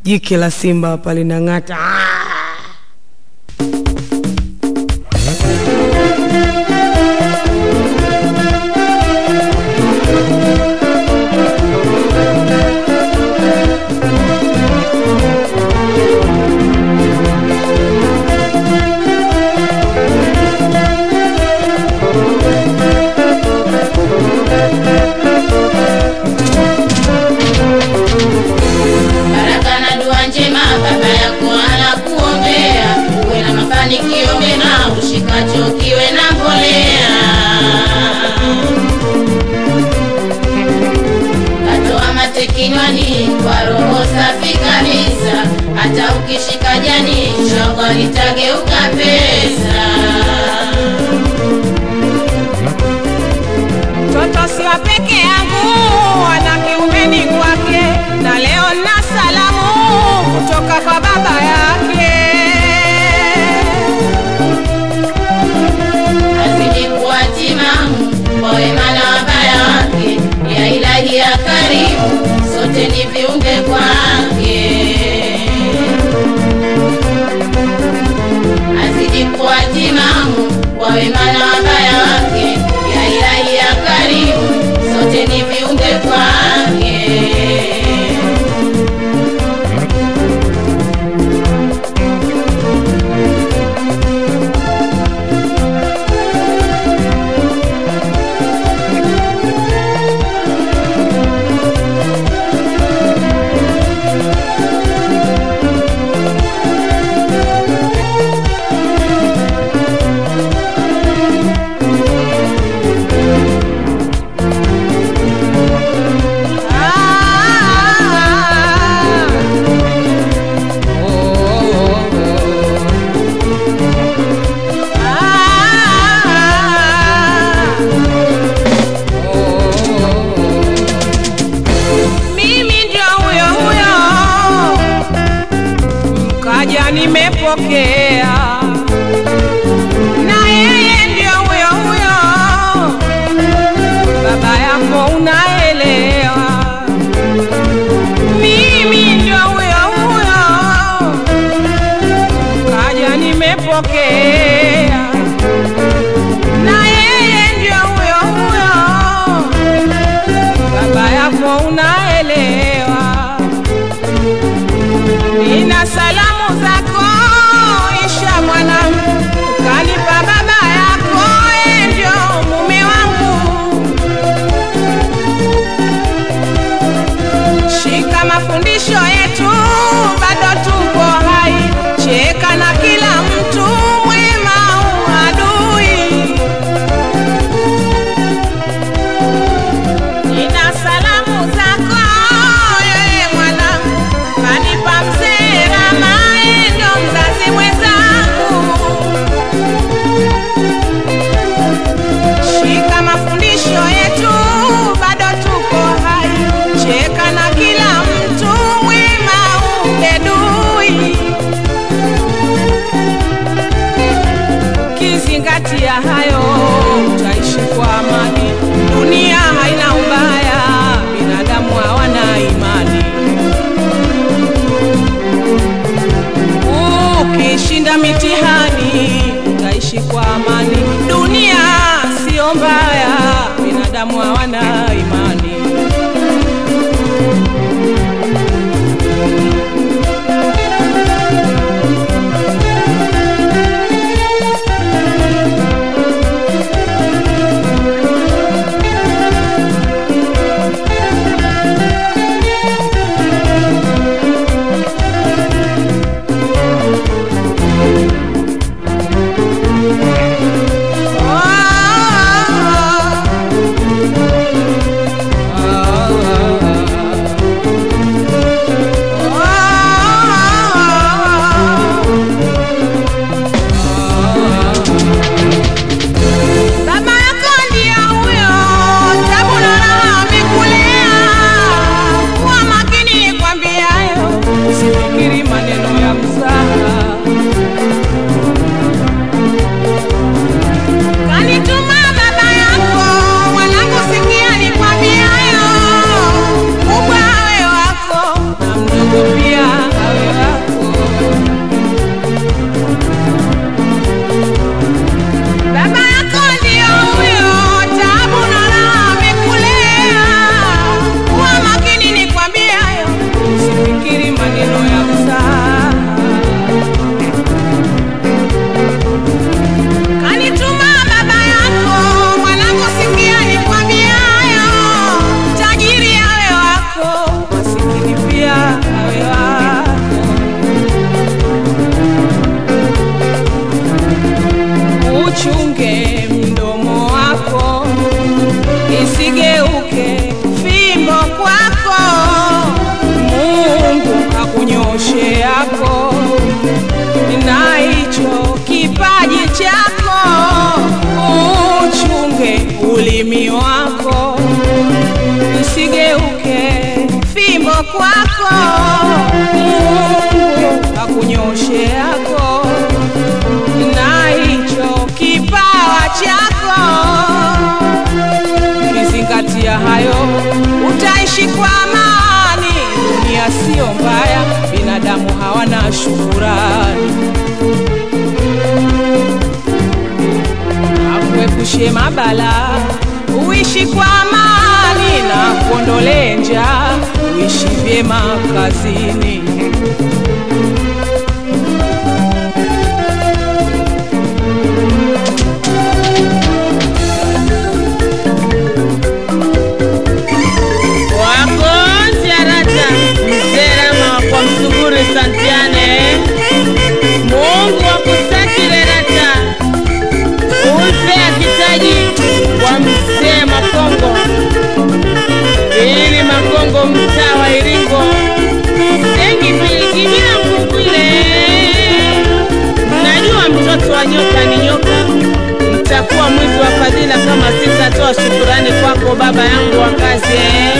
jike la simba hapa linang'ata. Kiwe na mbolea katoa mate kinywani kwa roho safi kabisa, hata ukishika jani inshallah litageuka pesa. Toto siwa peke yangu, wana kiumeni kwake, na leo na salamu kutoka kwa baba yake. Kwa wema na wabaya wake, ya Ilahi ya karimu, sote ni viumbe kwake. Azidi kuwa timamu kwa wema na wabaya wake, ya Ilahi ya karimu, sote ni viumbe kwake. Nimepokea na yeye ndio huyo huyo, baba yako unaelewa. Mimi ndio huyo huyo, kaja nimepokea na yeye ndio huyo huyo, baba yako unaelewa. Nina salamu zako Isha mwanangu, kanipa baba yako, ndio mume wangu. Shika mafundisho yetu, bado tuko hai, cheka na kila mtu, mwema uadui. Nina salamu zako yeye mwanangu, kanipa mzee Rama. maneno ya mzaha. Kanituma baba yako, mwanangu sikia nikwambie hayo, tajiri awe wako, masikini pia awe wako. Uchunge mdomo wako, isigeuke fimbo kwako, Mungu akunyoshe yako, na hicho kipaji chako. Uchunge ulimi wako, isigeuke fimbo kwako, Mungu akunyoshe yako, na hicho kipawa chako. Ukizingatia hayo utaishi kwa amani. Dunia sio mbaya, binadamu hawana shukrani. Akuepushe mabala, uishi kwa amani, na kuondole njaa, uishi vyema kazini. Santiane, Mungu akusakile rata, upe akitaji kwa mzee Makongo, ili Makongo mtaa wa Iringo, sengi pili kibila mkukwile. Najua mtoto wa nyoka ni nyoka, mtakuwa mwizi wa fadhila kama sitatoa shukurani kwako baba yangu wa kazi.